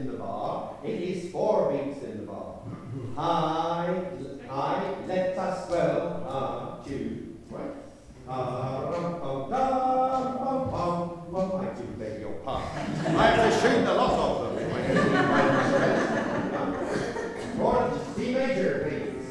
in the bar. It is 4 beats in the bar. High, let us swell. 2, right? I do beg your pardon. I have to shoot a lot of them. Chord C major, please.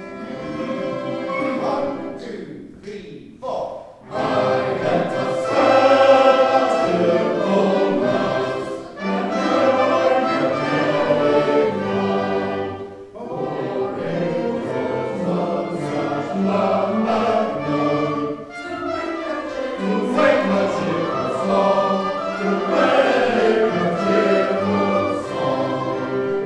1, 2, 3, 4. High, let us swell to full blast, and join the playground. For angels of such love have known to wake a cheerful song, to wake a cheerful song.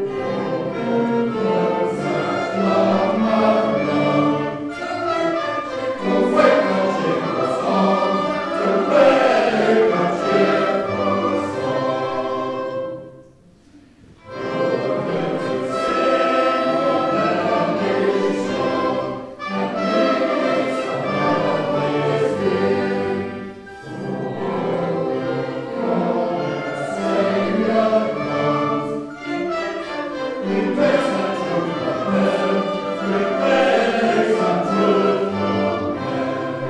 For such love have known to wake a cheerful song, to wake a cheerful song. Children to sing a melody song, and peace above is here. Savior comes, He makes a truthful man, He makes a truthful man.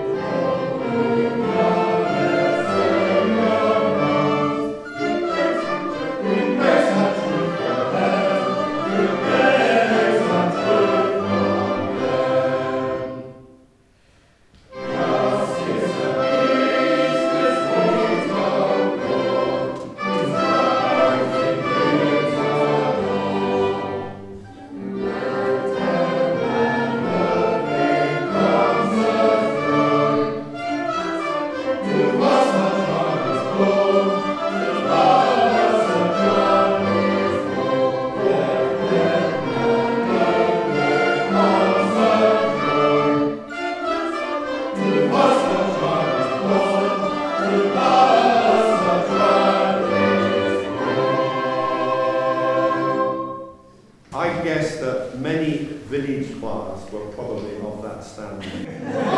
He makes a truthful man, He makes a truthful man. Just is the peace this world's no good, His rising winds adore. Let heaven and comes as joy, to us a joy is born, to us a joy is born. Let heaven comes as joy, to us a joy is born, to us a joy is born. I guess that many village choirs were probably of that standard.